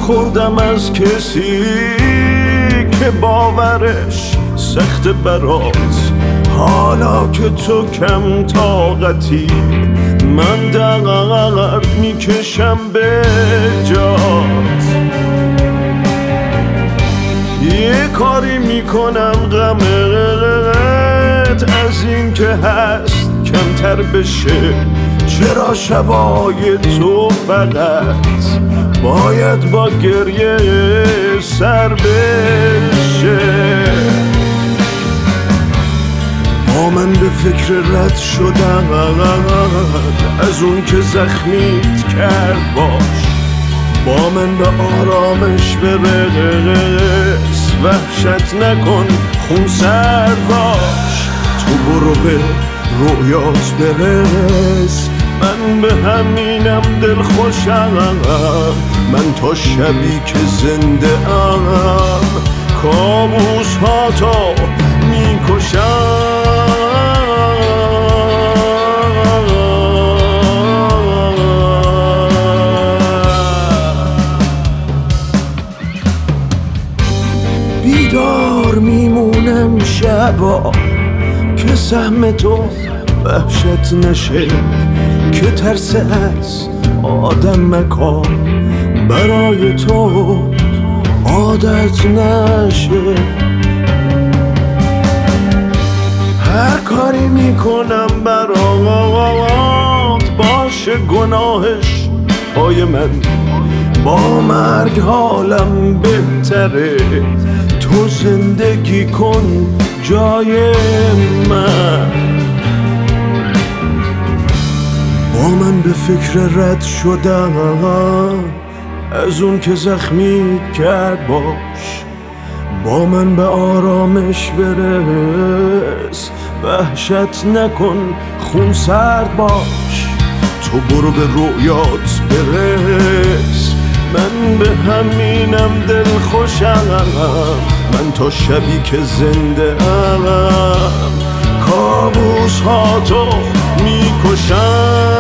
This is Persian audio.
خوردم از کسی که باورش سخت برات. حالا که تو کم طاقتی من درد میکشم به جات. یه کاری میکنم غمت از این که هست کمتر بشه. چرا شبای تو فقط باید با گریه سر بشه؟ با من به فکر رد شدن از اون که زخمیت کرد باش. با من به آرامش برس، وحشت نکن خون سر باش. تو برو به رویات برس، من به همینم دل خوشم. من تا شبی که زنده ام کابوس ها تا میکشم. بیدار میمونم شبا که سهم تو وحشت نشه، که ترس از آدم مکان برای تو عادت نشه. هر کاری میکنم برات باشه گناهش پای من. با مرگ حالم بهتره، تو زندگی کن جای من. با من به فکر رد شدن از اون که زخمیت کرد باش. با من به آرامش برس، وحشت نکن خون سرد باش. تو برو به رویات برس، من به همینم دل خوشم. من تا شبی که زنده ام کابوس ها تو میکشم.